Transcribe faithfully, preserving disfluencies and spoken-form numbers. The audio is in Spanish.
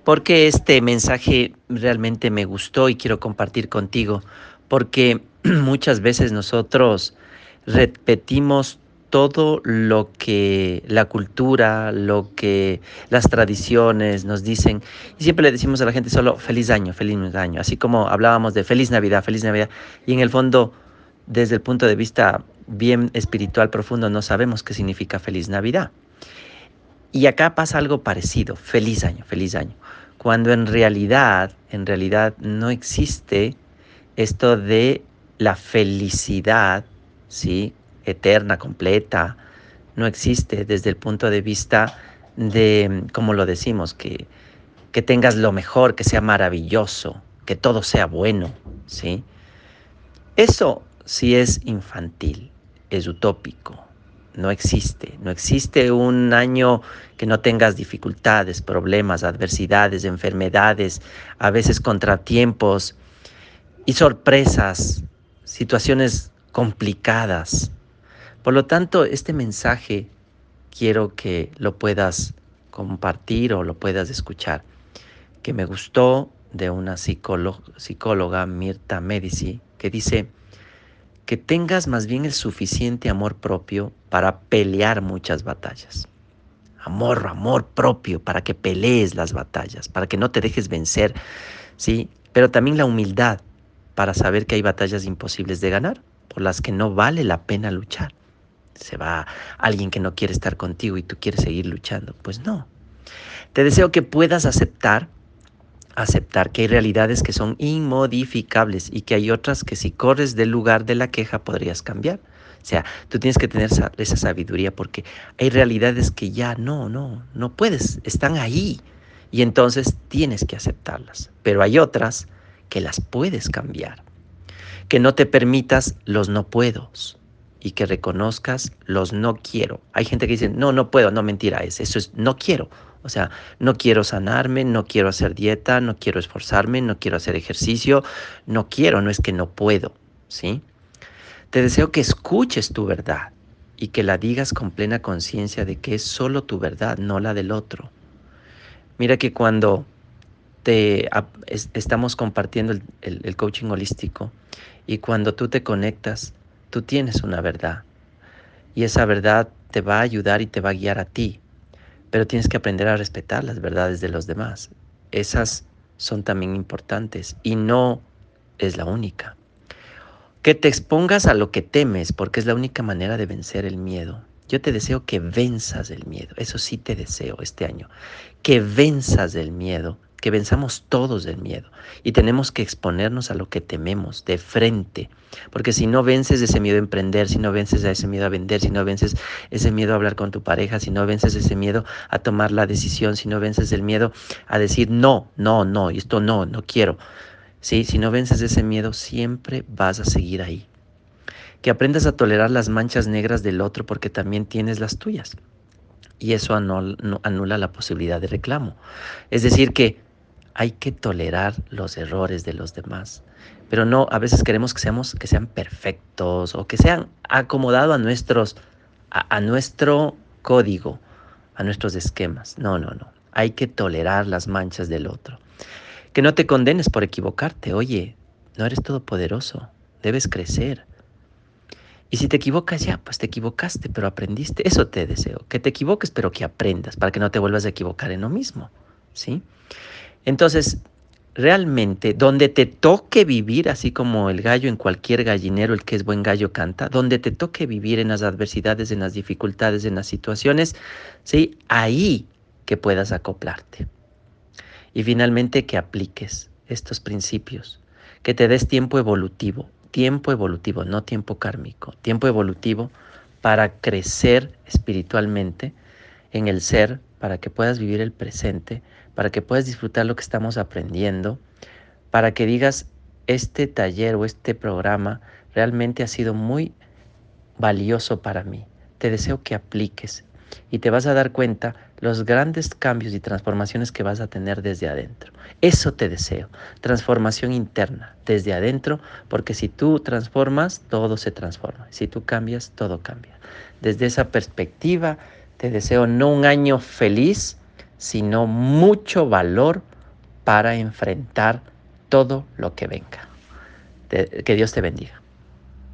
Porque este mensaje realmente me gustó y quiero compartir contigo, porque muchas veces nosotros repetimos todo lo que la cultura, lo que las tradiciones nos dicen, y siempre le decimos a la gente solo feliz año, feliz año, así como hablábamos de feliz Navidad, feliz Navidad, y en el fondo, desde el punto de vista bien espiritual profundo, no sabemos qué significa feliz Navidad. Y acá pasa algo parecido, feliz año, feliz año. Cuando en realidad, en realidad no existe esto de la felicidad, ¿sí? Eterna, completa, no existe desde el punto de vista de, como lo decimos, que, que tengas lo mejor, que sea maravilloso, que todo sea bueno, ¿sí? Eso sí es infantil, es utópico, no existe. No existe un año que no tengas dificultades, problemas, adversidades, enfermedades, a veces contratiempos y sorpresas, situaciones complicadas. Por lo tanto, este mensaje quiero que lo puedas compartir o lo puedas escuchar, que me gustó de una psicóloga, psicóloga Mirta Medici, que dice: que tengas más bien el suficiente amor propio para pelear muchas batallas. Amor, amor propio para que pelees las batallas, para que no te dejes vencer, ¿sí? Pero también la humildad para saber que hay batallas imposibles de ganar, por las que no vale la pena luchar. Se va alguien que no quiere estar contigo y tú quieres seguir luchando. Pues no. Te deseo que puedas aceptar aceptar que hay realidades que son inmodificables y que hay otras que si corres del lugar de la queja podrías cambiar. O sea, tú tienes que tener esa, esa sabiduría porque hay realidades que ya no, no, no puedes, están ahí y entonces tienes que aceptarlas. Pero hay otras que las puedes cambiar. Que no te permitas los no puedos y que reconozcas los no quiero. Hay gente que dice, no, no puedo, no, mentira, es, eso es no quiero. O sea, no quiero sanarme, no quiero hacer dieta, no quiero esforzarme, no quiero hacer ejercicio, no quiero, no es que no puedo, ¿sí? Te deseo que escuches tu verdad y que la digas con plena conciencia de que es solo tu verdad, no la del otro. Mira que cuando te a, es, estamos compartiendo el, el, el coaching holístico y cuando tú te conectas, tú tienes una verdad y esa verdad te va a ayudar y te va a guiar a ti, pero tienes que aprender a respetar las verdades de los demás. Esas son también importantes y no es la única. Que te expongas a lo que temes, porque es la única manera de vencer el miedo. Yo te deseo que venzas el miedo, eso sí te deseo este año, que venzas el miedo, que venzamos todos el miedo y tenemos que exponernos a lo que tememos de frente, porque si no vences ese miedo a emprender, si no vences a ese miedo a vender, si no vences ese miedo a hablar con tu pareja, si no vences ese miedo a tomar la decisión, si no vences el miedo a decir no, no, no, esto no, no quiero, ¿sí? Si no vences ese miedo, siempre vas a seguir ahí. Que aprendas a tolerar las manchas negras del otro porque también tienes las tuyas. Y eso anul, no, anula la posibilidad de reclamo. Es decir, que hay que tolerar los errores de los demás. Pero no, a veces queremos que, seamos, que sean perfectos o que sean acomodados a, nuestros, a, a nuestro código, a nuestros esquemas. No, no, no. Hay que tolerar las manchas del otro. Que no te condenes por equivocarte. Oye, no eres todopoderoso. Debes crecer. Y si te equivocas, ya, pues te equivocaste, pero aprendiste. Eso te deseo. Que te equivoques, pero que aprendas para que no te vuelvas a equivocar en lo mismo. ¿Sí? Entonces, realmente, donde te toque vivir, así como el gallo en cualquier gallinero, el que es buen gallo canta, donde te toque vivir en las adversidades, en las dificultades, en las situaciones, ¿sí? Ahí que puedas acoplarte. Y finalmente que apliques estos principios, que te des tiempo evolutivo, tiempo evolutivo, no tiempo kármico, tiempo evolutivo para crecer espiritualmente en el ser, para que puedas vivir el presente, para que puedas disfrutar lo que estamos aprendiendo, para que digas, este taller o este programa realmente ha sido muy valioso para mí. Te deseo que apliques y te vas a dar cuenta los grandes cambios y transformaciones que vas a tener desde adentro. Eso te deseo, transformación interna desde adentro, porque si tú transformas, todo se transforma. Si tú cambias, todo cambia. Desde esa perspectiva, te deseo no un año feliz, sino mucho valor para enfrentar todo lo que venga. Te- que Dios te bendiga.